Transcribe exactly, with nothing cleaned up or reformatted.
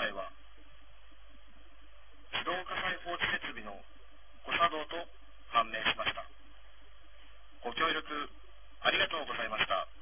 題は、自動火災報知設備の誤作動と判明しました。ご協力ありがとうございました。